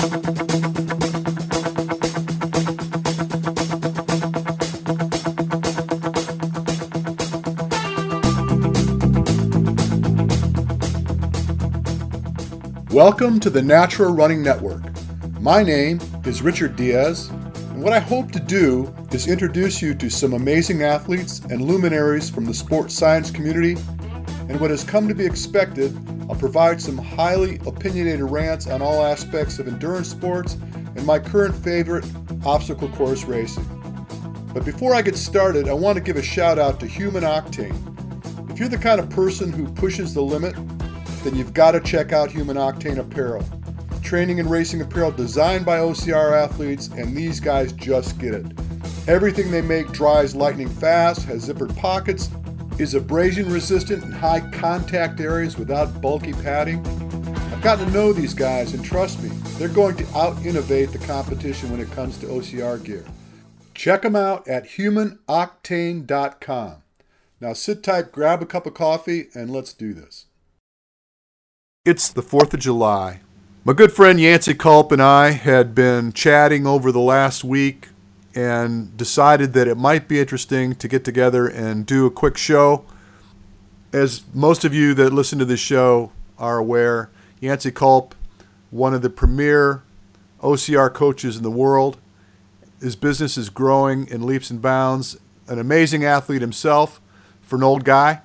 Welcome to the Natural Running Network. My name is Richard Diaz, and what I hope to do is introduce you to some amazing athletes and luminaries from the sports science community, and what has come to be expected, I'll provide some highly opinionated rants on all aspects of endurance sports and my current favorite, obstacle course racing. But before I get started, I want to give a shout out to Human Octane. If you're the kind of person who pushes the limit, then you've got to check out Human Octane Apparel. Training and racing apparel designed by OCR athletes, and these guys just get it. Everything they make dries lightning fast, has zippered pockets, is abrasion resistant in high contact areas without bulky padding. I've gotten to know these guys, and trust me, they're going to out-innovate the competition when it comes to OCR gear. Check them out at humanoctane.com. Now sit tight, grab a cup of coffee, and let's do this. It's the 4th of July. My good friend Yancey Culp and I had been chatting over the last week and decided that it might be interesting to get together and do a quick show. As most of you that listen to this show are aware, Yancey Culp, one of the premier OCR coaches in the world. His business is growing in leaps and bounds. An amazing athlete himself for an old guy.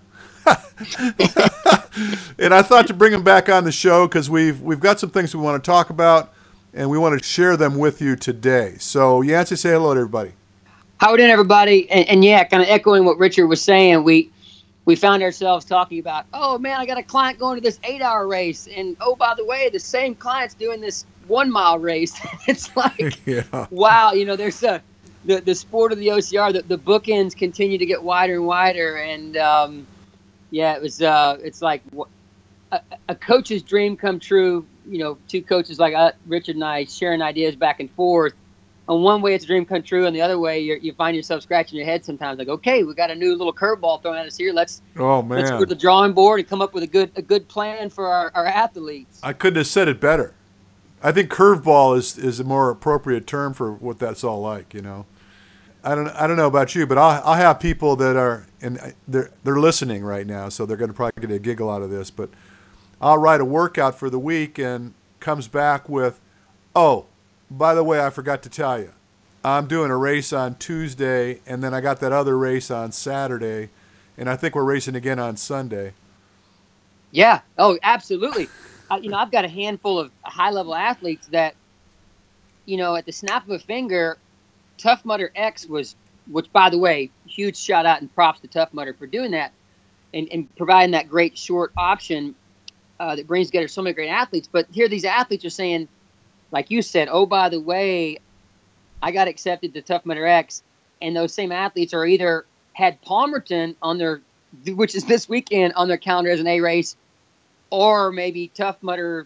And I thought to bring him back on the show because we've got some things we want to talk about, and we want to share them with you today. So, Yancey, say hello to everybody. How are you doing, everybody? And yeah, kind of echoing what Richard was saying, we found ourselves talking about, oh, man, I got a client going to this 8-hour race. And, oh, by the way, the same client's doing this 1-mile race. It's like, yeah. Wow, there's the sport of the OCR, the bookends continue to get wider and wider. And, yeah, it's like a coach's dream come true. Two coaches like Richard and I sharing ideas back and forth. On one way, it's a dream come true, and the other way, you find yourself scratching your head sometimes. Like, okay, we got a new little curveball thrown at us here. Let's go to the drawing board and come up with a good plan for our athletes. I couldn't have said it better. I think curveball is a more appropriate term for what that's all like. I don't know about you, but I'll have people that are, and they're listening right now, so they're going to probably get a giggle out of this. But I'll write a workout for the week and comes back with, oh, by the way, I forgot to tell you, I'm doing a race on Tuesday, and then I got that other race on Saturday, and I think we're racing again on Sunday. Yeah. Oh, absolutely. I've got a handful of high-level athletes that, at the snap of a finger, Tough Mudder X which by the way, huge shout out and props to Tough Mudder for doing that and providing that great short option that brings together so many great athletes. But here these athletes are saying, like you said, oh, by the way, I got accepted to Tough Mudder X. And those same athletes are either had Palmerton on which is this weekend, on their calendar as an A race, or maybe Toughest Mudder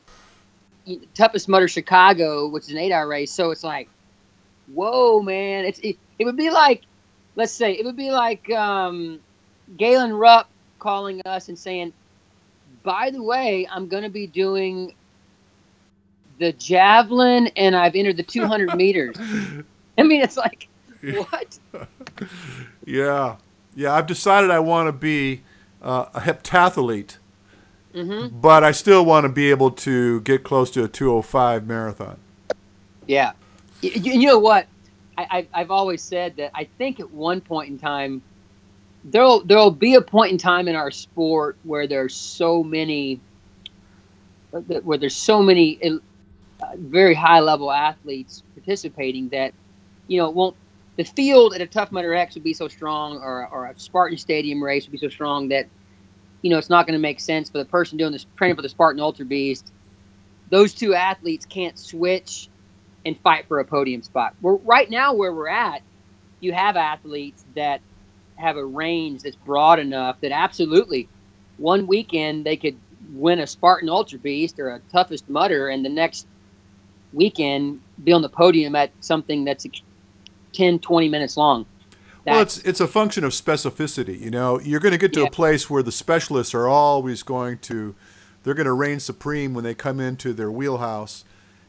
Chicago, which is an 8-hour race. So it's like, whoa, man! It would be like, let's say, Galen Rupp calling us and saying, by the way, I'm going to be doing the javelin, and I've entered the 200 meters. I mean, it's like, what? Yeah. I've decided I want to be a heptathlete, but I still want to be able to get close to a 2:05 marathon. Yeah. You know what? I've always said that I think at one point in time, there'll be a point in time in our sport where there's so many very high level athletes participating that the field at a Tough Mudder X would be so strong, or a Spartan Stadium race would be so strong that it's not going to make sense for the person doing this training for the Spartan Ultra Beast. Those two athletes can't switch and fight for a podium spot. Right now where we're at, you have athletes that have a range that's broad enough that absolutely one weekend they could win a Spartan Ultra Beast or a Toughest Mudder, and the next weekend be on the podium at something that's 10, 20 minutes long. Well, it's a function of specificity. You're going to get to a place where the specialists are always they're going to reign supreme when they come into their wheelhouse.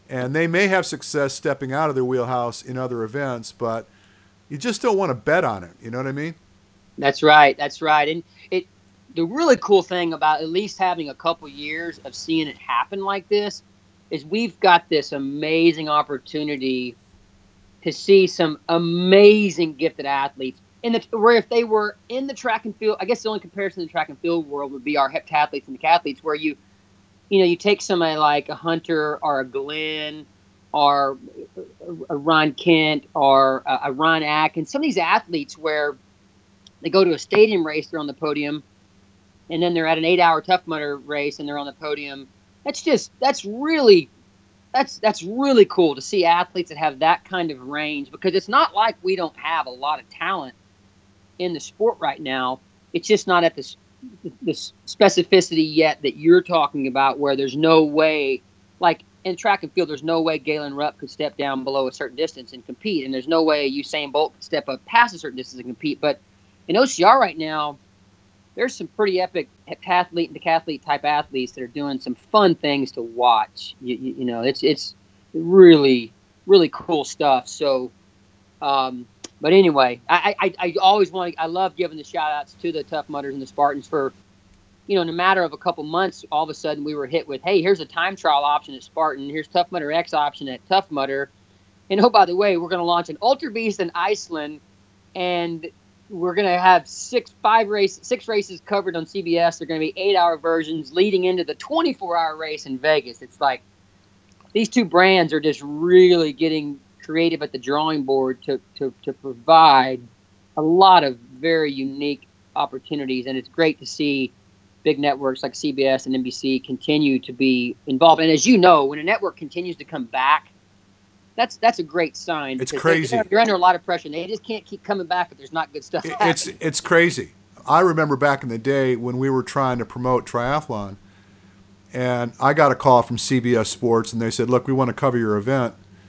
And they may have success stepping out of their wheelhouse in other events, but you just don't want to bet on it. You know what I mean? That's right. That's right. And the really cool thing about at least having a couple years of seeing it happen like this is we've got this amazing opportunity to see some amazing gifted athletes where if they were in the track and field, I guess the only comparison in the track and field world would be our heptathletes and decathletes, where you take somebody like a Hunter or a Glenn or a Ron Kent or a Ron Atkins, some of these athletes where they go to a stadium race, they're on the podium, and then they're at an 8-hour Tough Mudder race and they're on the podium. That's really cool to see athletes that have that kind of range, because it's not like we don't have a lot of talent in the sport right now. It's just not at this specificity yet that you're talking about, where there's no way, like in track and field, there's no way Galen Rupp could step down below a certain distance and compete, and there's no way Usain Bolt could step up past a certain distance and compete. But in OCR right now, there's some pretty epic heptathlete and decathlete type athletes that are doing some fun things to watch. You know, it's really, really cool stuff. So, but anyway, I always I love giving the shout outs to the Tough Mudders and the Spartans for, in a matter of a couple months, all of a sudden we were hit with, hey, here's a time trial option at Spartan. Here's Tough Mudder X option at Tough Mudder. And oh, by the way, we're going to launch an Ultra Beast in Iceland, and we're going to have six races covered on CBS. They're going to be 8-hour versions leading into the 24-hour race in Vegas. It's like these two brands are just really getting creative at the drawing board to provide a lot of very unique opportunities. And it's great to see big networks like CBS and NBC continue to be involved. And as you know, when a network continues to come back, that's a great sign. It's crazy. You're under a lot of pressure. They just can't keep coming back if there's not good stuff happening. It's crazy. I remember back in the day when we were trying to promote triathlon, and I got a call from CBS Sports, and they said, look, we want to cover your event.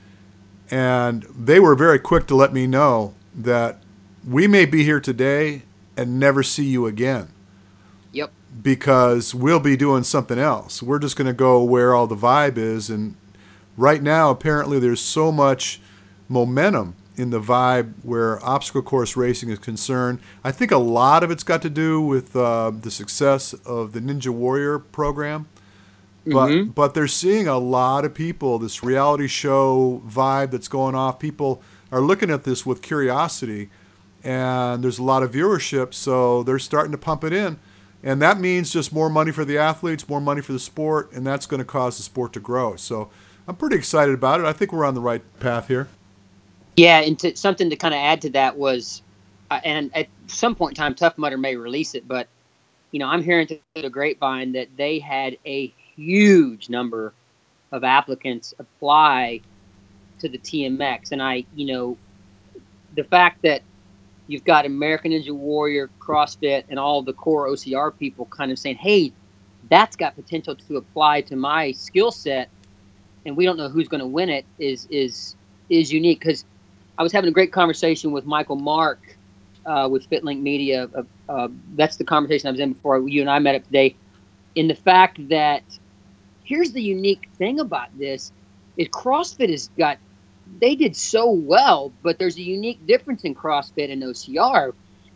And they were very quick to let me know that we may be here today and never see you again. Yep. Because we'll be doing something else. We're just going to go where all the vibe is. And right now, apparently, there's so much momentum in the vibe where obstacle course racing is concerned. I think a lot of it's got to do with the success of the Ninja Warrior program. But they're seeing a lot of people, this reality show vibe that's going off. People are looking at this with curiosity, and there's a lot of viewership, so they're starting to pump it in. And that means just more money for the athletes, more money for the sport, and that's going to cause the sport to grow. So I'm pretty excited about it. I think we're on the right path here. Yeah, and something to kind of add to that was, and at some point in time, Tough Mudder may release it, but, I'm hearing through the grapevine that they had a huge number of applicants apply to the TMX. And the fact that you've got American Ninja Warrior, CrossFit, and all the core OCR people kind of saying, hey, that's got potential to apply to my skill set, and we don't know who's going to win it is unique. Because I was having a great conversation with Michael Mark with FitLink Media. That's the conversation I was in before you and I met up today. In the fact that here's the unique thing about this is CrossFit they did so well, but there's a unique difference in CrossFit and OCR.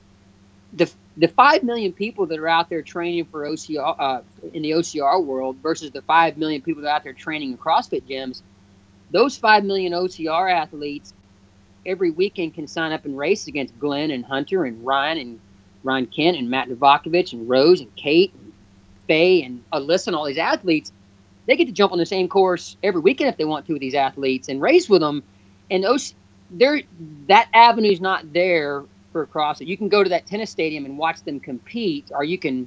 The 5 million people that are out there training for OCR in the OCR world versus the 5 million people that are out there training in CrossFit gyms, those 5 million OCR athletes every weekend can sign up and race against Glenn and Hunter and Ryan and Ron Kent and Matt Novakovic and Rose and Kate and Faye and Alyssa and all these athletes. They get to jump on the same course every weekend if they want to with these athletes and race with them. And that avenue's not there for CrossFit. You can go to that tennis stadium and watch them compete, or you can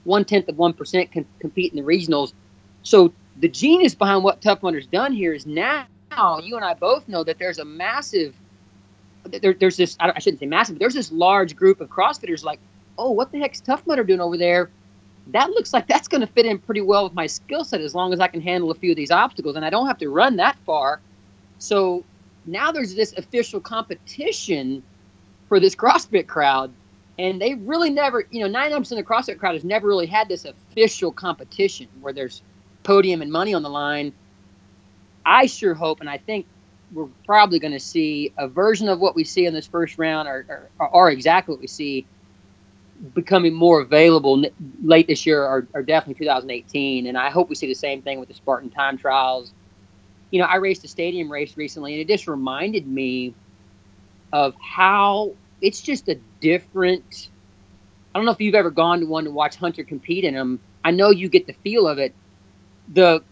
0.1% compete in the regionals. So the genius behind what Tough Mudder's done here is now you and I both know that there's a massive, there's this, I shouldn't say massive, but there's this large group of CrossFitters like, oh, what the heck's Tough Mudder doing over there? That looks like that's going to fit in pretty well with my skill set as long as I can handle a few of these obstacles, and I don't have to run that far. So now there's this official competition for this CrossFit crowd, and they really never, 99% of the CrossFit crowd has never really had this official competition where there's podium and money on the line. I sure hope, and I think we're probably going to see a version of what we see in this first round, or exactly what we see becoming more available late this year, or definitely 2018. And I hope we see the same thing with the Spartan time trials. I raced a stadium race recently, and it just reminded me of how it's just a different. I don't know if you've ever gone to one to watch Hunter compete in them. I know you get the feel of it. The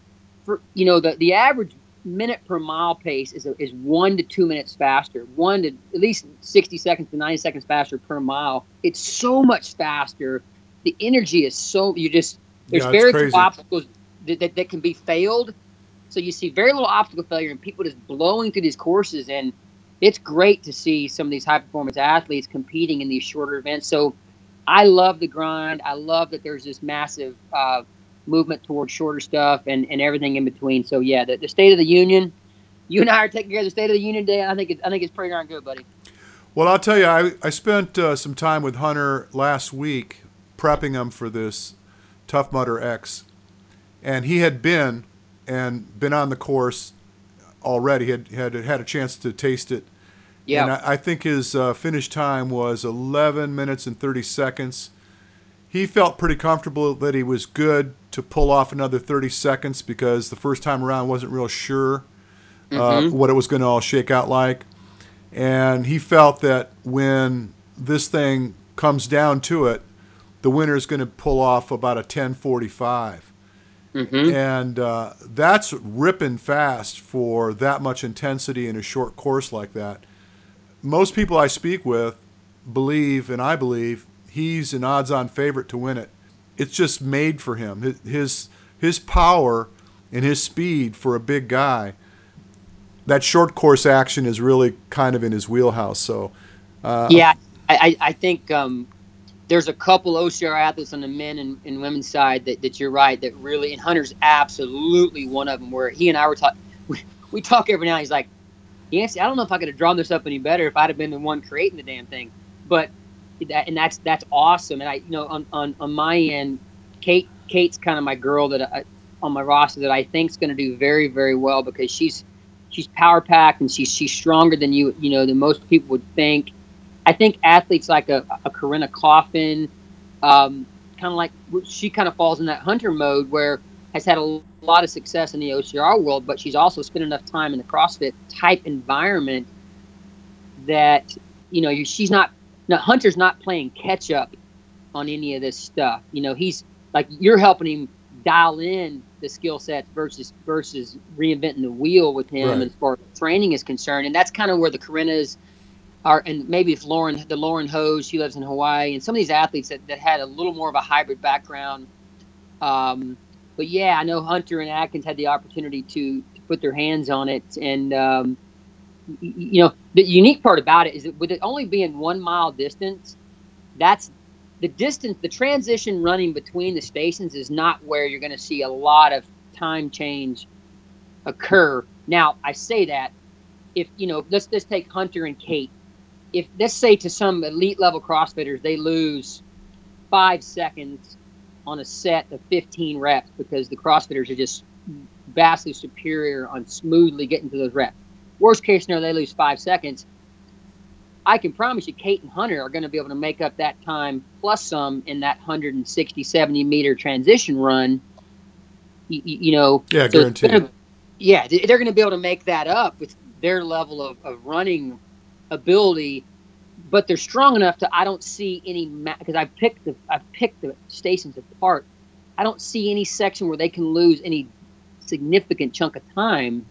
average minute per mile pace is 1 to 2 minutes faster, at least 60 seconds to 90 seconds faster per mile. It's so much faster. The energy is there's very few obstacles that can be failed. So you see very little obstacle failure and people just blowing through these courses. And it's great to see some of these high performance athletes competing in these shorter events. So I love the grind. I love that there's this massive movement towards shorter stuff and everything in between. So yeah, the State of the Union. You and I are taking care of the State of the Union today. I think it's pretty darn good, buddy. Well, I'll tell you, I spent some time with Hunter last week prepping him for this Tough Mudder X, and he had been on the course already. Had a chance to taste it. Yeah. And I think his finish time was 11 minutes and 30 seconds. He felt pretty comfortable that he was good to pull off another 30 seconds because the first time around wasn't real sure what it was going to all shake out like. And he felt that when this thing comes down to it, the winner is going to pull off about a 10:45. And that's ripping fast for that much intensity in a short course like that. Most people I speak with believe, and I believe, he's an odds-on favorite to win it. It's just made for him. His power and his speed for a big guy, that short course action is really kind of in his wheelhouse. So, I think there's a couple OCR athletes on the men and women's side that you're right, that really, and Hunter's absolutely one of them, where he and I were talking. We talk every now and he's like, Yancey, I don't know if I could have drawn this up any better if I'd have been the one creating the damn thing. But that's awesome. And on my end, Kate's kind of my girl on my roster that I think is going to do very, very well because she's power packed and she's stronger than than most people would think. I think athletes like a Corinna Coffin, kind of like she kind of falls in that Hunter mode where has had a lot of success in the OCR world, but she's also spent enough time in the CrossFit type environment that she's not. Now, Hunter's not playing catch up on any of this stuff. He's like, you're helping him dial in the skill sets versus reinventing the wheel with him as far as training is concerned. And that's kind of where the Corinnas are, and maybe if Lauren Hose, she lives in Hawaii, and some of these athletes that had a little more of a hybrid background. But yeah, I know Hunter and Atkins had the opportunity to put their hands on it. And, the unique part about it is that with it only being 1 mile distance, that's the distance, the transition running between the stations is not where you're going to see a lot of time change occur. Now, I say that if, let's take Hunter and Kate. If, let's say, to some elite level CrossFitters, they lose 5 seconds on a set of 15 reps because the CrossFitters are just vastly superior on smoothly getting to those reps. Worst case scenario, they lose 5 seconds. I can promise you Kate and Hunter are going to be able to make up that time plus some in that 160, 70 meter transition run. Yeah, so guaranteed. They're going to be able to make that up with their level of running ability, but they're strong enough to, I don't see any, because I've picked the stations apart. I don't see any section where they can lose any significant chunk of time.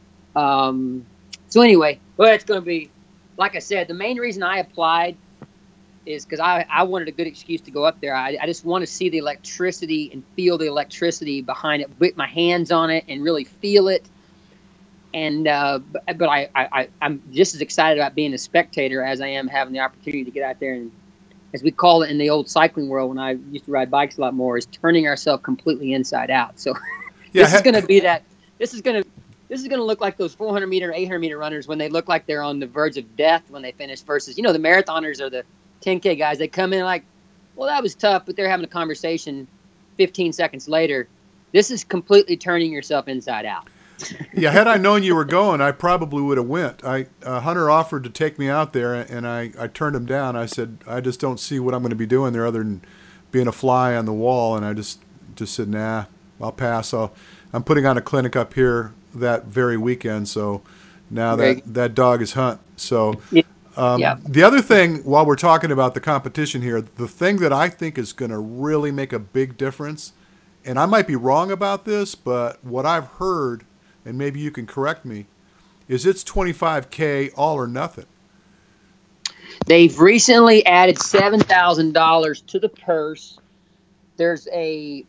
So anyway, well, it's going to be, like I said, the main reason I applied is because I wanted a good excuse to go up there. I just want to see the electricity and feel the electricity behind it, put my hands on it and really feel it. And but I'm just as excited about being a spectator as I am having the opportunity to get out there and, as we call it in the old cycling world when I used to ride bikes a lot more, is turning ourselves completely inside out. So this is going to be that. This is going to look like those 400 meter, 800 meter runners when they look like they're on the verge of death when they finish versus, the marathoners or the 10K guys. They come in like, well, that was tough, but they're having a conversation 15 seconds later. This is completely turning yourself inside out. Yeah, had I known you were going, I probably would have went. Hunter offered to take me out there, and I turned him down. I said, I just don't see what I'm going to be doing there other than being a fly on the wall, and I just said, nah, I'll pass. I'm putting on a clinic up here that very weekend, so now that dog is Hunt. So the other thing, while we're talking about the competition here, the thing that I think is going to really make a big difference, and I might be wrong about this, but what I've heard, and maybe you can correct me, is it's $25K all or nothing. They've recently added $7,000 to the purse. There's a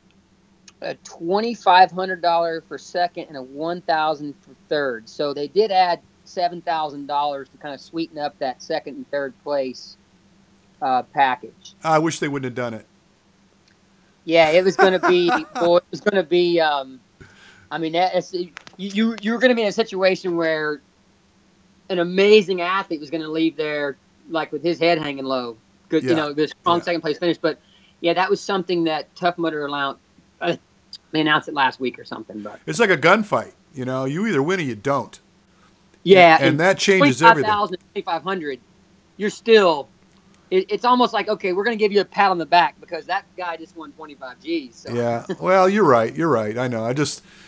$2,500 for second and a $1,000 for third. So they did add $7,000 to kind of sweeten up that second and third place package. I wish they wouldn't have done it. Yeah, it was going to be. Boy, it was going to be. I mean, you're going to be in a situation where an amazing athlete was going to leave there like with his head hanging low. Good, this strong second place finish. But yeah, that was something that Tough Mudder they announced it last week or something. But it's like a gunfight. You either win or you don't. Yeah, and that changes everything. 2,500, you're still. It's almost like, okay, we're going to give you a pat on the back because that guy just won 25 G's. So. Yeah, well, you're right. I know. I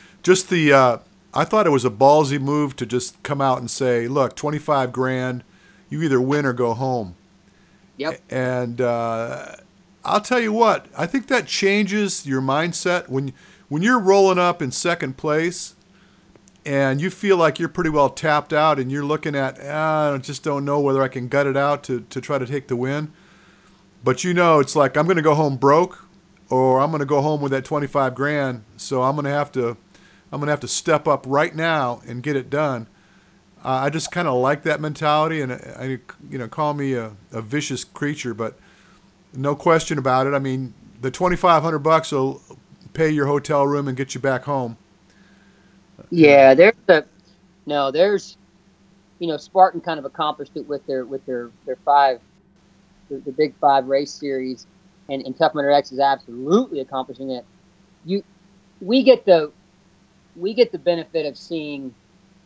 I thought it was a ballsy move to just come out and say, look, 25 grand, you either win or go home. Yep. And I'll tell you what, I think that changes your mindset when you're rolling up in second place and you feel like you're pretty well tapped out and you're looking at, I just don't know whether I can gut it out to try to take the win. But it's like I'm going to go home broke or I'm going to go home with that 25 grand. So I'm going to have to step up right now and get it done. I just kind of like that mentality, and call me a vicious creature, but no question about it. I mean, the $2,500 will pay your hotel room and get you back home. Yeah, there's Spartan kind of accomplished it with their five, the Big Five race series, and Tough Mudder X is absolutely accomplishing it. We get the benefit of seeing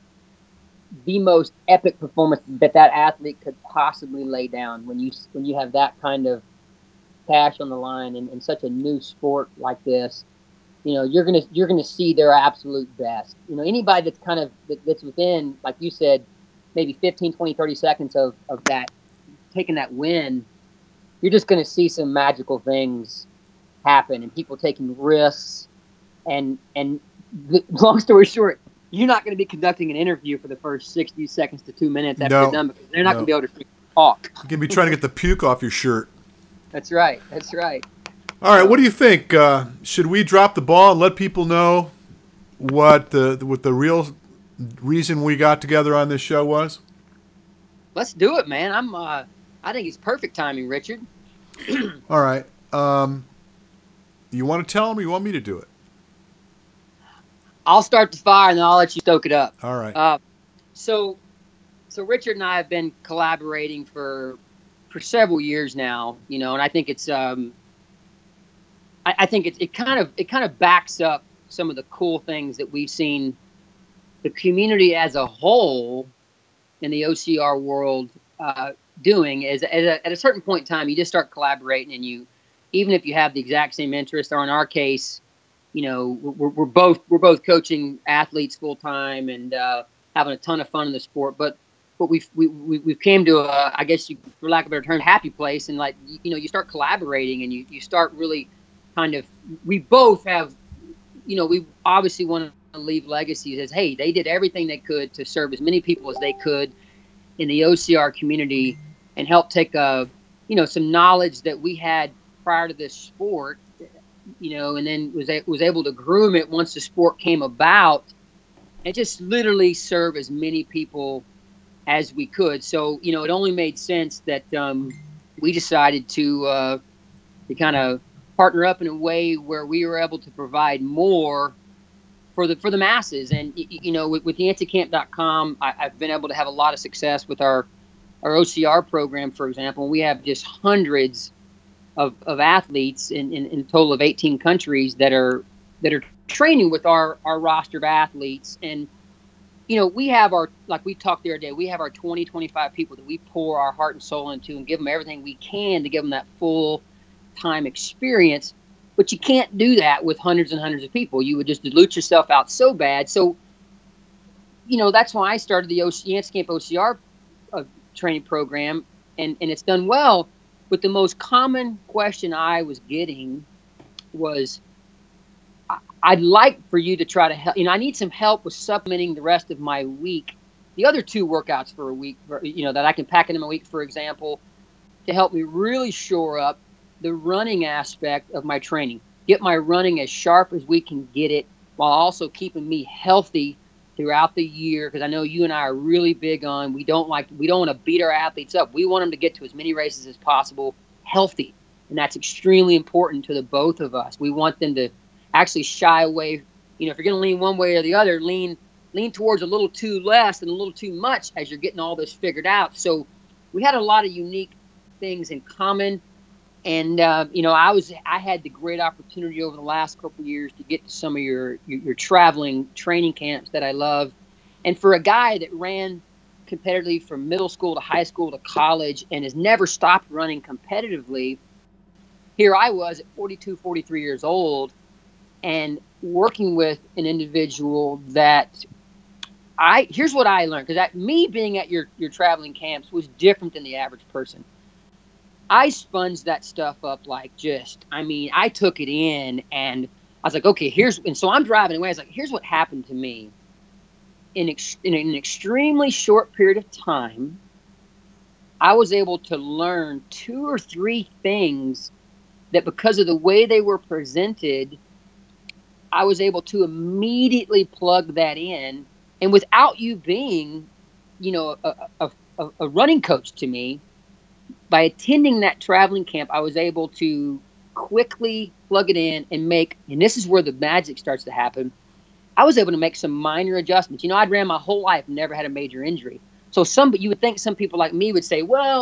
the most epic performance that athlete could possibly lay down when you have that kind of cash on the line in such a new sport like this. You're gonna see their absolute best. Anybody that's kind of that's within, like you said, maybe 15, 20, 30 seconds of that taking that win, you're just gonna see some magical things happen and people taking risks. And long story short, you're not going to be conducting an interview for the first 60 seconds to 2 minutes after they're done because they're not going to be able to talk. You're going to be trying to get the puke off your shirt. That's right. All right, what do you think? Should we drop the ball and let people know what the real reason we got together on this show was? Let's do it, man. I think it's perfect timing, Richard. All right. You want to tell them or you want me to do it? I'll start the fire and then I'll let you stoke it up. All right. So Richard and I have been collaborating for several years now, and I think it's I think it kind of backs up some of the cool things that we've seen the community as a whole in the OCR world doing. Is at a certain point in time, you just start collaborating, and even if you have the exact same interest, or in our case, we're both coaching athletes full time and having a ton of fun in the sport. But we've came to I guess for lack of a better term, happy place, and you start collaborating and you start really kind of. We both have, we obviously want to leave legacies as, hey, they did everything they could to serve as many people as they could in the OCR community and help take some knowledge that we had prior to this sport. And then was able to groom it once the sport came about, and just literally serve as many people as we could. So, it only made sense that we decided to kind of partner up in a way where we were able to provide more for the masses. And with yancycamp.com, I've been able to have a lot of success with our OCR program, for example. We have just hundreds of athletes in a total of 18 countries that are training with our roster of athletes. And, we have like we talked the other day, we have our 20, 25 people that we pour our heart and soul into and give them everything we can to give them that full time experience. But you can't do that with hundreds and hundreds of people. You would just dilute yourself out so bad. So, that's why I started the Yancey Camp OCR training program, and it's done well. But the most common question I was getting was, I'd like for you to try to help. I need some help with supplementing the rest of my week, the other 2 workouts for a week, that I can pack into my week, for example, to help me really shore up the running aspect of my training, get my running as sharp as we can get it, while also keeping me healthy throughout the year. Because I know you and I are really big on, we don't want to beat our athletes up. We want them to get to as many races as possible healthy. And that's extremely important to the both of us. We want them to actually shy away. If you're going to lean one way or the other, lean towards a little too less and a little too much as you're getting all this figured out. So we had a lot of unique things in common. And, I had the great opportunity over the last couple of years to get to some of your traveling training camps that I love. And for a guy that ran competitively from middle school to high school to college and has never stopped running competitively, here I was at 42, 43 years old and working with an individual that here's what I learned, because me being at your traveling camps was different than the average person. I sponged that stuff up I took it in, and I was like, okay, and so I'm driving away. I was like, here's what happened to me. In an extremely short period of time, I was able to learn 2 or 3 things that, because of the way they were presented, I was able to immediately plug that in. And without you being, a running coach to me, by attending that traveling camp, I was able to quickly plug it in and and this is where the magic starts to happen. I was able to make some minor adjustments. I'd ran my whole life, never had a major injury. So you would think some people like me would say, well,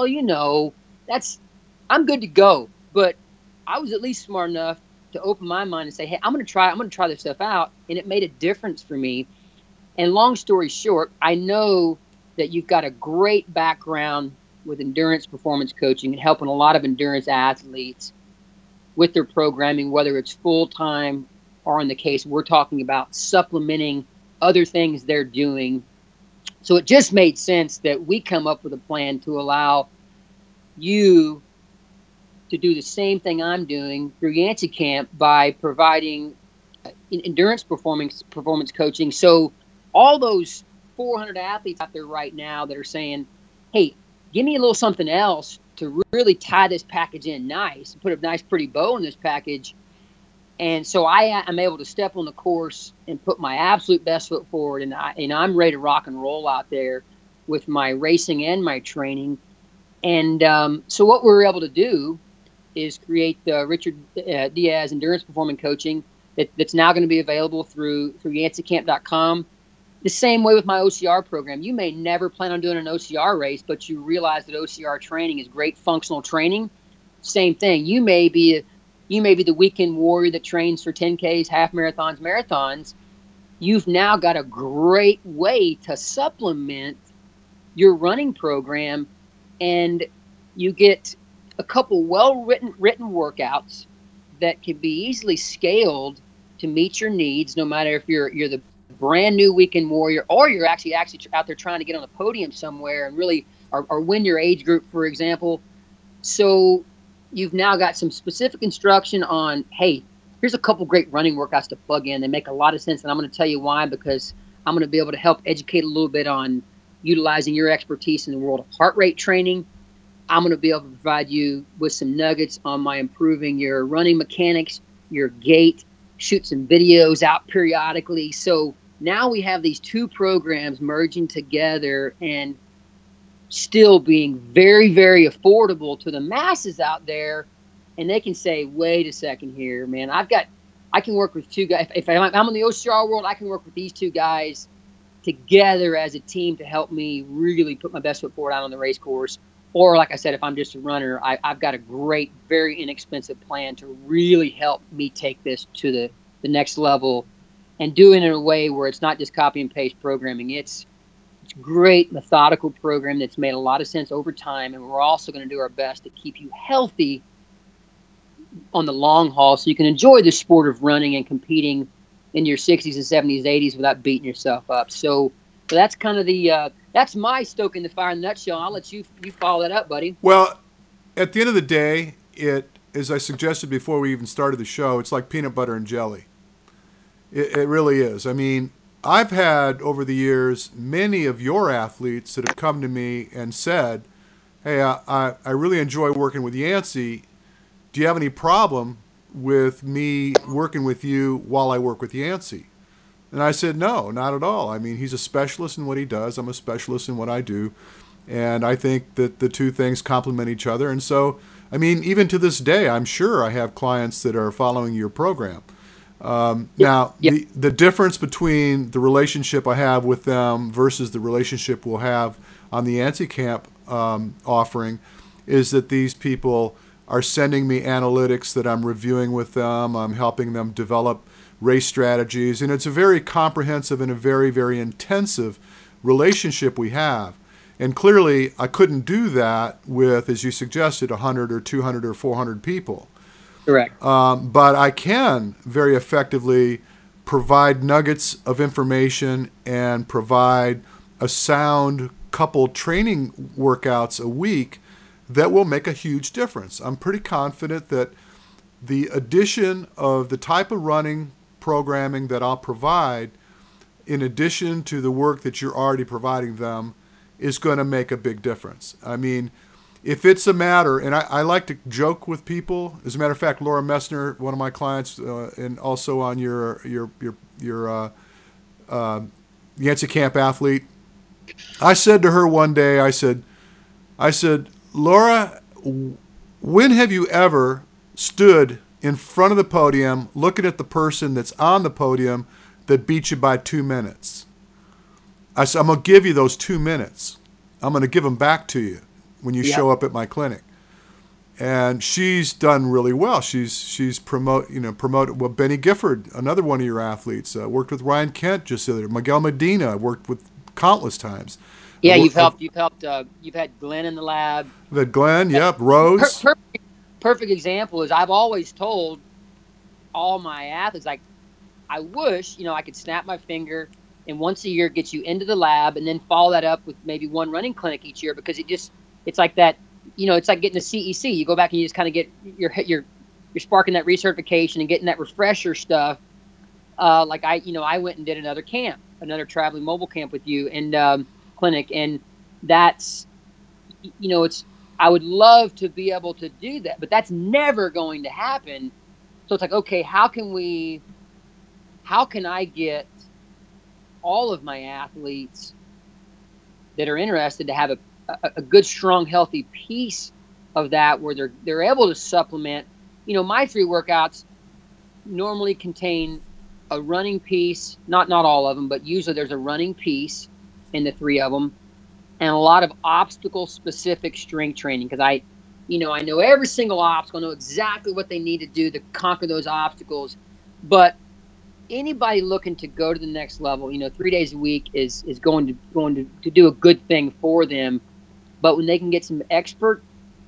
I'm good to go. But I was at least smart enough to open my mind and say, hey, I'm going to try this stuff out. And it made a difference for me. And long story short, I know that you've got a great background with endurance performance coaching and helping a lot of endurance athletes with their programming, whether it's full-time or in the case we're talking about supplementing other things they're doing. So it just made sense that we come up with a plan to allow you to do the same thing I'm doing through Yancey Camp by providing endurance performance coaching. So all those 400 athletes out there right now that are saying, hey, give me a little something else to really tie this package in nice, put a nice pretty bow in this package. And so I'm able to step on the course and put my absolute best foot forward, and I'm ready to rock and roll out there with my racing and my training. And so what we were able to do is create the Richard Diaz Endurance Performance Coaching that's now going to be available through YanceyCamp.com. The same way with my OCR program. You may never plan on doing an OCR race, but you realize that OCR training is great functional training. Same thing. You may be the weekend warrior that trains for 10Ks, half marathons, marathons. You've now got a great way to supplement your running program, and you get a couple written wworkouts that can be easily scaled to meet your needs, no matter if you're the brand new weekend warrior or you're actually out there trying to get on a podium somewhere and really or win your age group, for example. So you've now got some specific instruction on, hey, here's a couple great running workouts to plug in. They make a lot of sense, and I'm going to tell you why, because I'm going to be able to help educate a little bit on utilizing your expertise in the world of heart rate training. I'm going to be able to provide you with some nuggets on my improving your running mechanics, your gait, shoot some videos out periodically. So now we have these two programs merging together and still being very, very affordable to the masses out there. And they can say, wait a second here, man, I can work with two guys. If I'm in the OCR world, I can work with these two guys together as a team to help me really put my best foot forward out on the race course. Or like I said, if I'm just a runner, I've got a great, very inexpensive plan to really help me take this to the next level and do it in a way where it's not just copy and paste programming. It's great methodical program that's made a lot of sense over time, and we're also going to do our best to keep you healthy on the long haul so you can enjoy the sport of running and competing in your 60s and 70s, 80s without beating yourself up. So that's kind of the that's my stoking the fire in a nutshell. I'll let you follow that up, buddy. Well, at the end of the day, as I suggested before we even started the show, it's like peanut butter and jelly. It really is. I mean, I've had over the years many of your athletes that have come to me and said, hey, I really enjoy working with Yancey. Do you have any problem with me working with you while I work with Yancey? And I said, no, not at all. I mean, he's a specialist in what he does. I'm a specialist in what I do. And I think that the two things complement each other. And so, I mean, even to this day, I'm sure I have clients that are following your program. Now, the difference between the relationship I have with them versus the relationship we'll have on the Yancey Camp offering is that these people are sending me analytics that I'm reviewing with them. I'm helping them develop race strategies. And it's a very comprehensive and a very, very intensive relationship we have. And clearly, I couldn't do that with, as you suggested, 100 or 200 or 400 people. Correct. But I can very effectively provide nuggets of information and provide a sound couple training workouts a week that will make a huge difference. I'm pretty confident that the addition of the type of running programming that I'll provide, in addition to the work that you're already providing them, is going to make a big difference. I mean, if it's a matter, and I like to joke with people. As a matter of fact, Laura Messner, one of my clients, and also on your Yancey Camp athlete, I said to her one day, I said, Laura, when have you ever stood in front of the podium looking at the person that's on the podium that beat you by 2 minutes? I said, I'm going to give you those 2 minutes. I'm going to give them back to you when you show up at my clinic. And she's done really well. She's promoted. Well, Benny Gifford, another one of your athletes, worked with Ryan Kent just the other. Miguel Medina worked with countless times. Yeah, you've had Glenn in the lab. We've had Glenn, Rose. Perfect example is I've always told all my athletes, like, I wish, I could snap my finger and once a year get you into the lab and then follow that up with maybe one running clinic each year, because it's like that, it's like getting a CEC. You go back and you just kind of get you're sparking that recertification and getting that refresher stuff. Like I went and did another camp, another traveling mobile camp with you and clinic, and that's, I would love to be able to do that, but that's never going to happen. So it's like, okay, how can I get all of my athletes that are interested to have a good, strong, healthy piece of that where they're able to supplement. My 3 workouts normally contain a running piece, not all of them, but usually there's a running piece in the 3 of them, and a lot of obstacle specific strength training, because I know every single obstacle, I know exactly what they need to do to conquer those obstacles. But anybody looking to go to the next level, 3 days a week is going to do a good thing for them. But when they can get some expert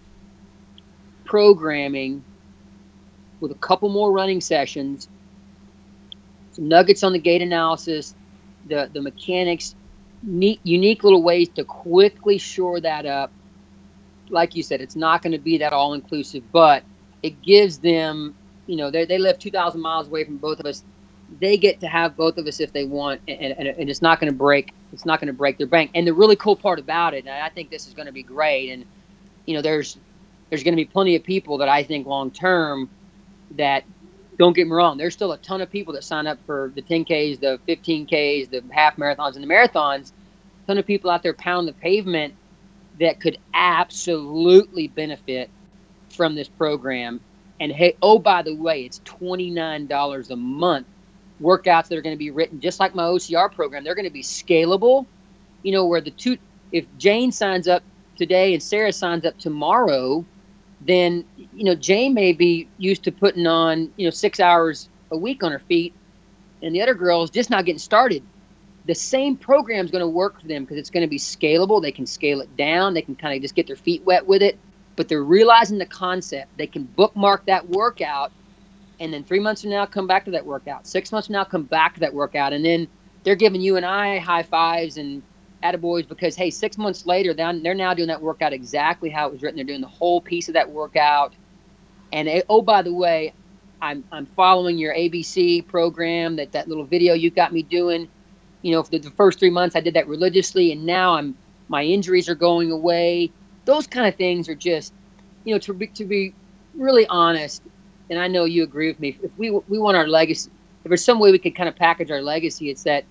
programming with a couple more running sessions, some nuggets on the gait analysis, the mechanics, unique little ways to quickly shore that up. Like you said, it's not going to be that all-inclusive, but it gives them, they live 2,000 miles away from both of us. They get to have both of us if they want, and it's not going to break. It's not going to break their bank. And the really cool part about it, and I think this is going to be great. And there's going to be plenty of people that I think long term that, don't get me wrong, there's still a ton of people that sign up for the 10Ks, the 15Ks, the half marathons, and the marathons. A ton of people out there pounding the pavement that could absolutely benefit from this program. And hey, oh, by the way, it's $29 a month. Workouts that are going to be written just like my OCR program. They're going to be scalable, where if Jane signs up today and Sarah signs up tomorrow, then, Jane may be used to putting on, 6 hours a week on her feet. and the other girls just not getting started, the same program is going to work for them because it's going to be scalable. They can scale it down. They can kind of just get their feet wet with it. But they're realizing the concept. They can bookmark that workout, and then 3 months from now, come back to that workout. 6 months from now, come back to that workout. And then they're giving you and I high fives and attaboys because, hey, 6 months later, they're now doing that workout exactly how it was written. They're doing the whole piece of that workout. And, oh, by the way, I'm following your ABC program, that little video you got me doing. You know, for the first 3 months, I did that religiously, and now my injuries are going away. Those kind of things are just, you know, to be really honest, and I know you agree with me. If we want our legacy, if there's some way we could kind of package our legacy, it's that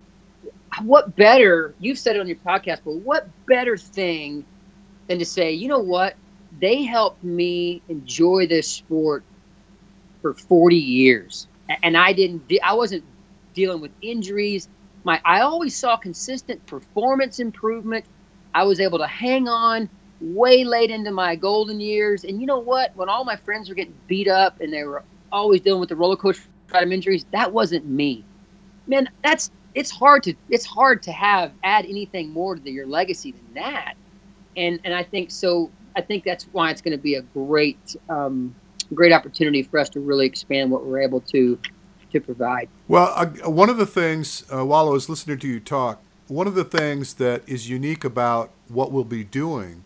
what better, you've said it on your podcast, but what better thing than to say, you know what, they helped me enjoy this sport for 40 years, and I wasn't dealing with injuries. I always saw consistent performance improvement. I was able to hang on way late into my golden years. And you know what? When all my friends were getting beat up and they were always dealing with the roller coaster of injuries, that wasn't me. Man, it's hard to add anything more to your legacy than that. And I think so. I think that's why it's going to be a great opportunity for us to really expand what we're able to provide. Well, one of the things, while I was listening to you talk, one of the things that is unique about what we'll be doing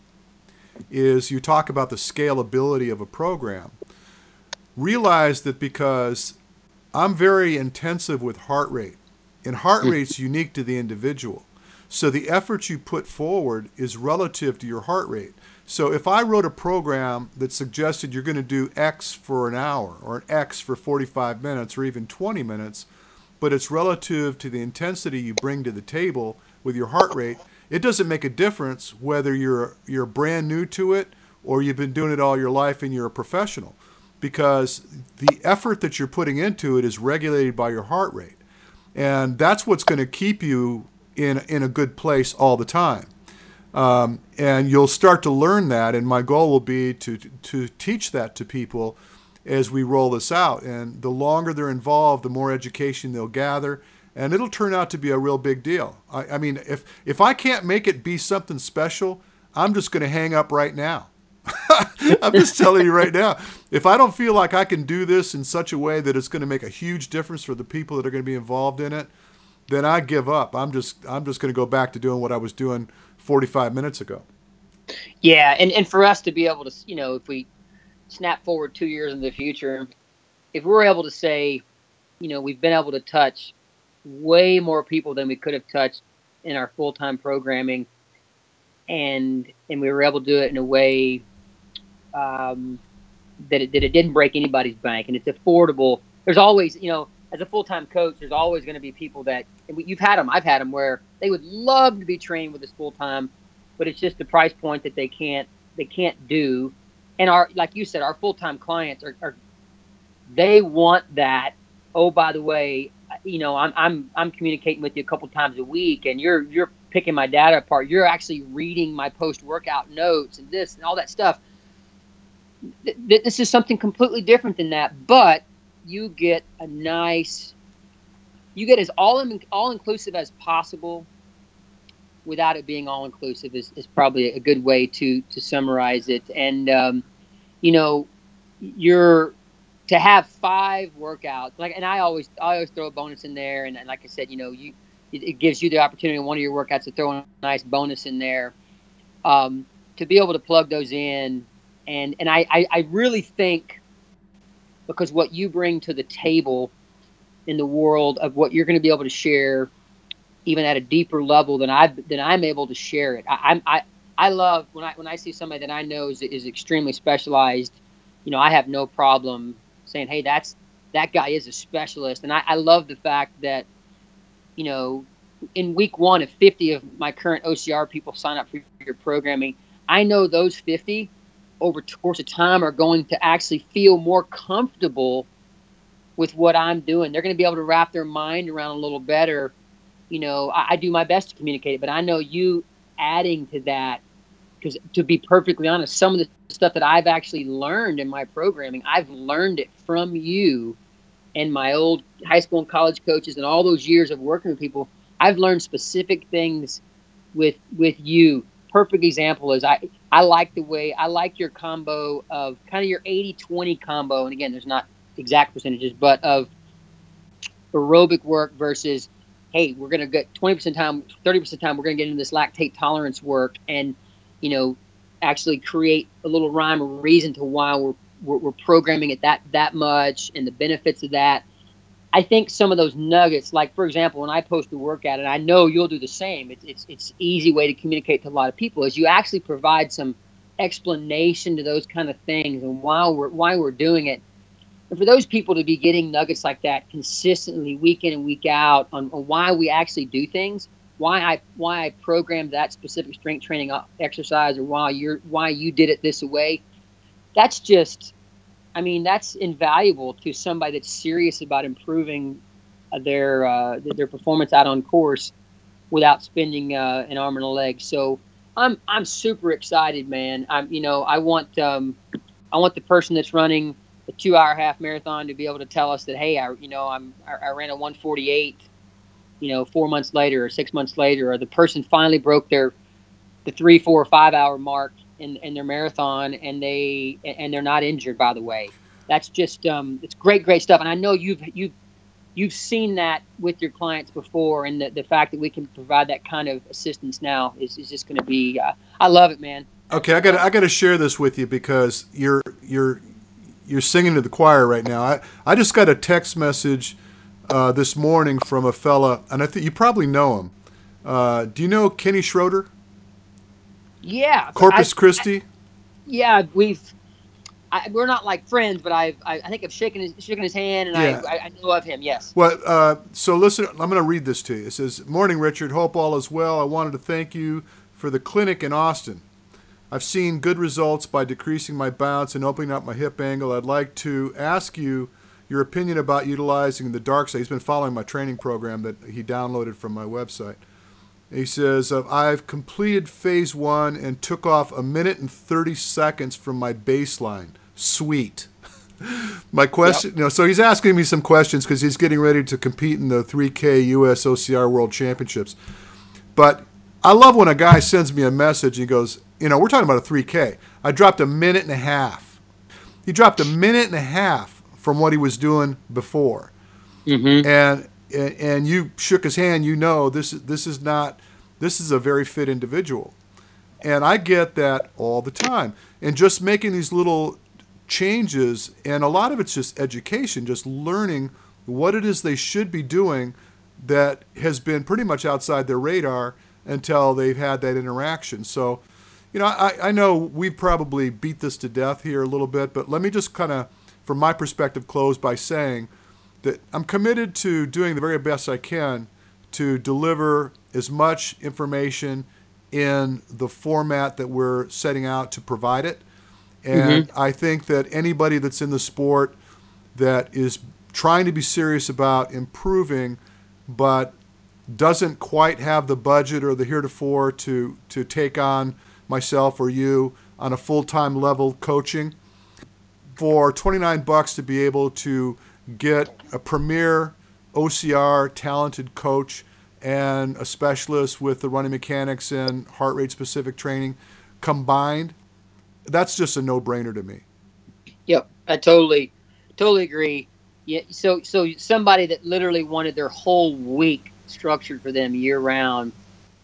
is you talk about the scalability of a program. Realize that because I'm very intensive with heart rate, and heart rate's unique to the individual. So the effort you put forward is relative to your heart rate. So if I wrote a program that suggested you're going to do X for an hour or an X for 45 minutes or even 20 minutes, but it's relative to the intensity you bring to the table with your heart rate, it doesn't make a difference whether you're brand new to it or you've been doing it all your life and you're a professional, because the effort that you're putting into it is regulated by your heart rate. And that's what's going to keep you in a good place all the time. And you'll start to learn that, and my goal will be to teach that to people as we roll this out. And the longer they're involved, the more education they'll gather, and it'll turn out to be a real big deal. I mean, if I can't make it be something special, I'm just going to hang up right now. I'm just telling you right now, if I don't feel like I can do this in such a way that it's going to make a huge difference for the people that are going to be involved in it, then I give up. I'm just going to go back to doing what I was doing 45 minutes ago. Yeah, and for us to be able to, you know, if we snap forward 2 years in the future, if we're able to say, you know, we've been able to touch way more people than we could have touched in our full-time programming, and we were able to do it in a way that it didn't break anybody's bank, and it's affordable. There's always, you know, as a full-time coach, there's always going to be people that, and you've had them, I've had them, where they would love to be trained with us full-time, but it's just the price point that they can't do. And like you said, our full-time clients are they want that. Oh, by the way, you know, I'm communicating with you a couple times a week, and you're picking my data apart. You're actually reading my post-workout notes and this and all that stuff. This is something completely different than that, but you get as all-inclusive as possible without it being all-inclusive is probably a good way to summarize it. And, you know, to have 5 workouts, and I always throw a bonus in there. And like I said, you know, it gives you the opportunity in one of your workouts to throw a nice bonus in there, to be able to plug those in. And I really think, because what you bring to the table in the world of what you're going to be able to share, even at a deeper level than I'm able to share it. I love when I see somebody that I know is extremely specialized. You know, I have no problem saying, hey, that guy is a specialist. And I love the fact that, you know, in week 1, if 50 of my current OCR people sign up for your programming, I know those 50 over the course of time are going to actually feel more comfortable with what I'm doing. They're going to be able to wrap their mind around a little better. You know, I do my best to communicate it, but I know you adding to that, because to be perfectly honest, some of the stuff that I've actually learned in my programming, I've learned it from you and my old high school and college coaches and all those years of working with people, I've learned specific things with you. Perfect example is I like your combo of kind of your 80-20 combo. And again, there's not exact percentages, but of aerobic work versus, hey, we're going to get 20% time, 30% time, we're going to get into this lactate tolerance work and, actually create a little rhyme or reason to why we're programming it that much and the benefits of that. I think some of those nuggets, like, for example, when I post a workout, and I know you'll do the same, it's easy way to communicate to a lot of people, is you actually provide some explanation to those kind of things and why we're doing it. And for those people to be getting nuggets like that consistently week in and week out on why we actually do things, why I programmed that specific strength training exercise, or why you did it this way, that's just, that's invaluable to somebody that's serious about improving their performance out on course without spending an arm and a leg. So I'm super excited, man. I want the person that's running a 2-hour half marathon to be able to tell us that, hey, I ran a 1:48, 4 months later or 6 months later, or the person finally broke the 3, 4, or 5 hour mark in their marathon, and they're not injured, by the way. That's just it's great stuff. And I know you've seen that with your clients before, and the fact that we can provide that kind of assistance now is just going to be I love it, man. Okay, I got to share this with you because you're singing to the choir right now. I just got a text message this morning from a fella, and I think you probably know him. Do you know Kenny Schroeder? Yeah. Corpus Christi? Yeah, we're not like friends, but I think I've shaken his hand, and yeah. I know of him, yes. Well, so listen, I'm going to read this to you. It says, "Morning, Richard. Hope all is well. I wanted to thank you for the clinic in Austin. I've seen good results by decreasing my bounce and opening up my hip angle. I'd like to ask you your opinion about utilizing the dark side." He's been following my training program that he downloaded from my website. He says, "I've completed phase 1 and took off 1 minute and 30 seconds from my baseline. Sweet." My question, yep. So he's asking me some questions because he's getting ready to compete in the 3K US OCR World Championships. But I love when a guy sends me a message and he goes, we're talking about a 3K. I dropped 1.5 minutes. He dropped 1.5 minutes from what he was doing before. Mm-hmm. And you shook his hand. This is a very fit individual. And I get that all the time. And just making these little changes, and a lot of it's just education, just learning what it is they should be doing that has been pretty much outside their radar until they've had that interaction. So, I know we've probably beat this to death here a little bit, but let me just kind of, from my perspective, close by saying that I'm committed to doing the very best I can to deliver as much information in the format that we're setting out to provide it. And mm-hmm. I think that anybody that's in the sport that is trying to be serious about improving but doesn't quite have the budget or the heretofore to take on myself or you on a full-time level coaching, for $29 to be able to get a premier OCR talented coach and a specialist with the running mechanics and heart rate specific training combined, that's just a no-brainer to me. Yep, I totally agree. Yeah, so somebody that literally wanted their whole week structured for them year round,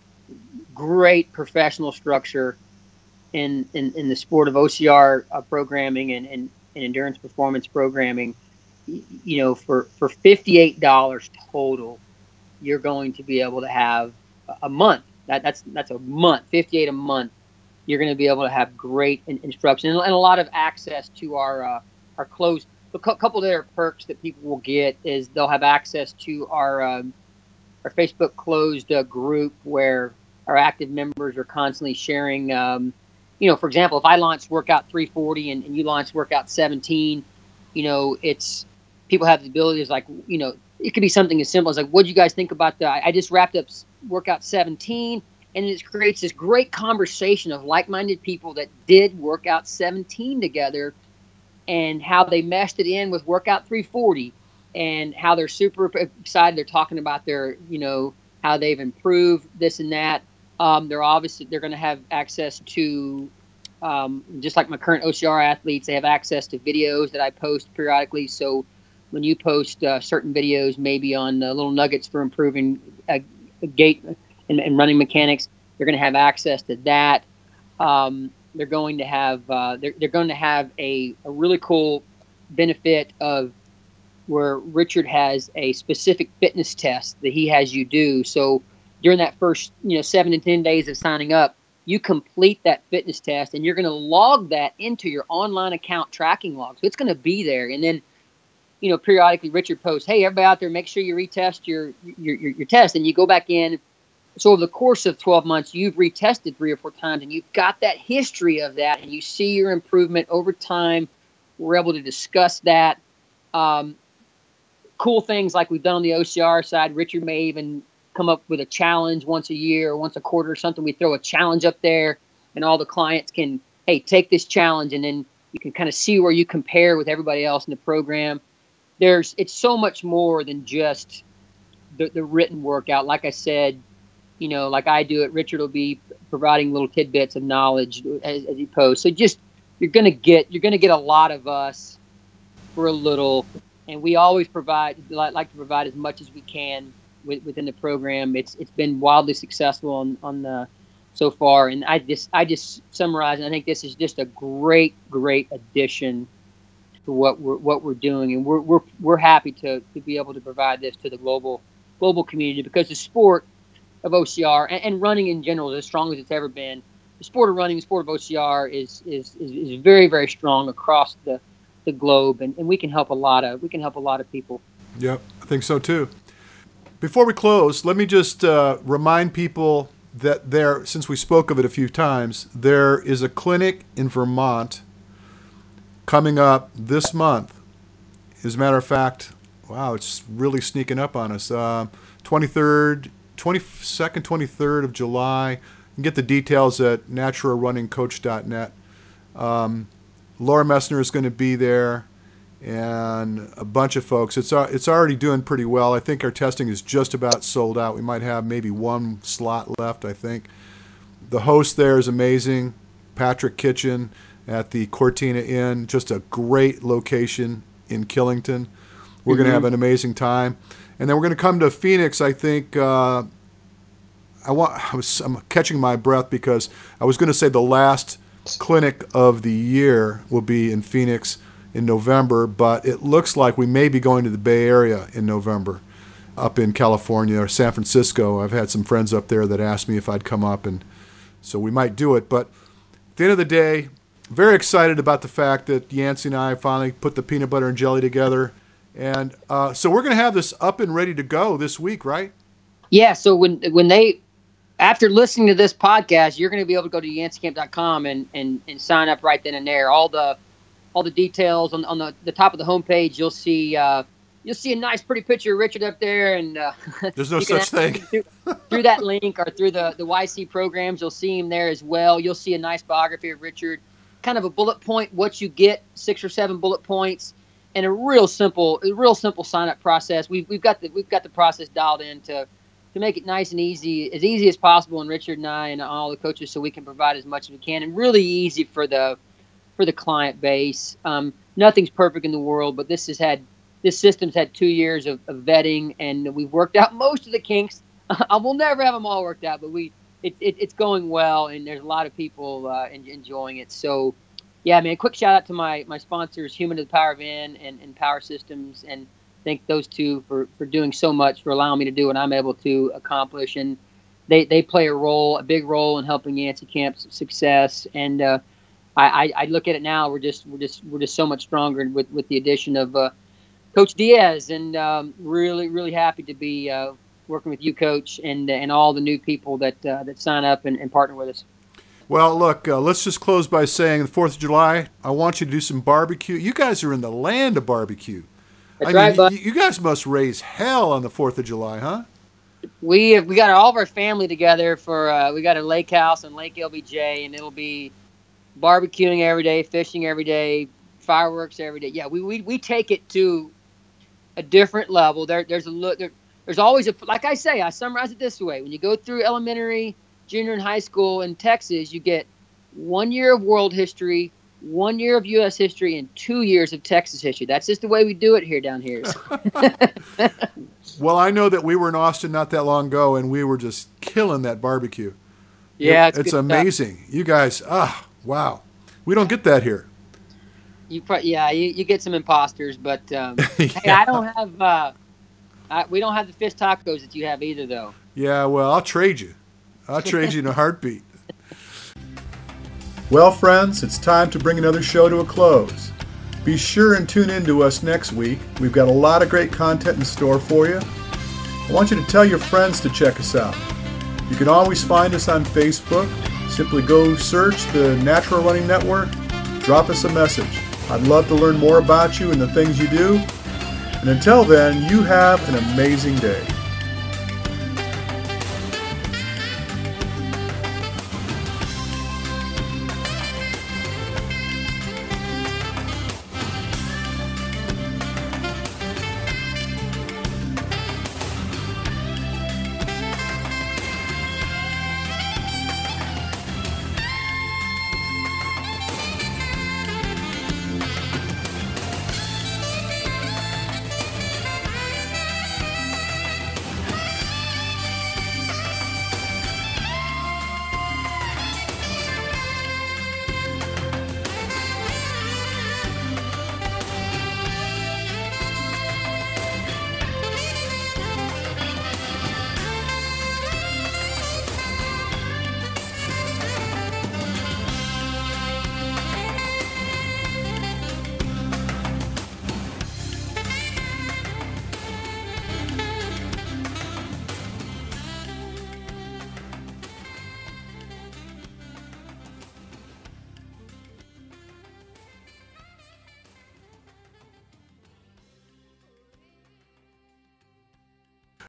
great professional structure in the sport of OCR programming and endurance performance programming. For $58 total, you're going to be able to have a month. That's a month, $58 a month. You're going to be able to have great instruction and a lot of access to our closed. A couple of their perks that people will get is they'll have access to our Facebook closed group where our active members are constantly sharing. For example, if I launch workout 340 and you launch workout 17, it's people have the ability is like, it could be something as simple as like, what do you guys think about I just wrapped up workout 17, and it creates this great conversation of like-minded people that did workout 17 together and how they meshed it in with workout 340. and how they're super excited. They're talking about their, how they've improved this and that. They're going to have access to, just like my current OCR athletes, they have access to videos that I post periodically. So when you post certain videos, maybe on little nuggets for improving gait and running mechanics, they're going to have access to that. They're going to have they're going to have a really cool benefit of where Richard has a specific fitness test that he has you do. So during that first 7 to 10 days of signing up, you complete that fitness test, and you're going to log that into your online account tracking log. So it's going to be there, and then periodically Richard posts, "Hey, everybody out there, make sure you retest your test," and you go back in. So over the course of 12 months, you've retested 3 or 4 times, and you've got that history of that, and you see your improvement over time. We're able to discuss that. Cool things like we've done on the OCR side. Richard may even come up with a challenge once a year or once a quarter or something. We throw a challenge up there, and all the clients can, hey, take this challenge, and then you can kind of see where you compare with everybody else in the program. It's so much more than just the written workout. Like I said, like I do it, Richard will be providing little tidbits of knowledge as he posts. So just you're gonna get a lot of us for a little, and we always like to provide as much as we can within the program. It's been wildly successful on the so far, and I just summarize, and I think this is just a great addition to what we're doing, and we're happy to be able to provide this to the global community, because the sport of OCR and running in general is as strong as it's ever been. The sport of running, the sport of OCR is very, very strong across the globe, and we can help a lot of people. Yep, I think so too. Before we close, let me just remind people that since we spoke of it a few times, there is a clinic in Vermont coming up this month. As a matter of fact, wow, it's really sneaking up on us. 22nd, 23rd of July. You can get the details at naturalrunningcoach.net. Laura Messner is going to be there, and a bunch of folks. It's already doing pretty well. I think our testing is just about sold out. We might have maybe 1 slot left, I think. The host there is amazing, Patrick Kitchen at the Cortina Inn, just a great location in Killington. We're going to have an amazing time. And then we're going to come to Phoenix, I think. I'm catching my breath because I was going to say the last clinic of the year will be in Phoenix in November, but it looks like we may be going to the Bay Area in November, up in California or San Francisco. I've had some friends up there that asked me if I'd come up, and so we might do it. But at the end of the day, very excited about the fact that Yancey and I finally put the peanut butter and jelly together. And so we're going to have this up and ready to go this week, right? Yeah. So when after listening to this podcast, you're going to be able to go to yanceycamp.com and sign up right then and there. All the details on the top of the homepage. You'll see a nice, pretty picture of Richard up there, and there's no such thing. Through that link or through the YC programs, you'll see him there as well. You'll see a nice biography of Richard, kind of a bullet point, what you get, 6 or 7 bullet points. And a real simple sign up process. We've got the process dialed in to make it nice and easy as possible. And Richard and I and all the coaches, so we can provide as much as we can, and really easy for the client base. Nothing's perfect in the world, but this system's had 2 years of vetting, and we've worked out most of the kinks. I will never have them all worked out, but it's going well, and there's a lot of people enjoying it. So. Yeah, man, quick shout out to my sponsors, Human to the Power of N and Power Systems, and thank those two for doing so much, for allowing me to do what I'm able to accomplish. And they play a big role in helping Yancey Camp's success. And I look at it now, we're just so much stronger with the addition of Coach Diaz, and really, really happy to be working with you, Coach, and all the new people that sign up and partner with us. Well, look, let's just close by saying the 4th of July, I want you to do some barbecue. You guys are in the land of barbecue. That's right, bud. You guys must raise hell on the 4th of July, huh? We got all of our family together for we got a lake house on Lake LBJ, and it'll be barbecuing every day, fishing every day, fireworks every day. Yeah, we take it to a different level. There's always like I say, I summarize it this way: when you go through elementary, junior, and high school in Texas, you get 1 year of world history, 1 year of U.S. history, and 2 years of Texas history. That's just the way we do it here down here. Well, I know that we were in Austin not that long ago, and we were just killing that barbecue. Yeah, it's amazing. You guys, wow. We don't get that here. You get some imposters, but hey, I don't have. We don't have the fish tacos that you have either, though. Yeah, well, I'll trade you. I'll trade you in a heartbeat. Well, friends, it's time to bring another show to a close. Be sure and tune in to us next week. We've got a lot of great content in store for you. I want you to tell your friends to check us out. You can always find us on Facebook. Simply go search the Natural Running Network. Drop us a message. I'd love to learn more about you and the things you do. And until then, you have an amazing day.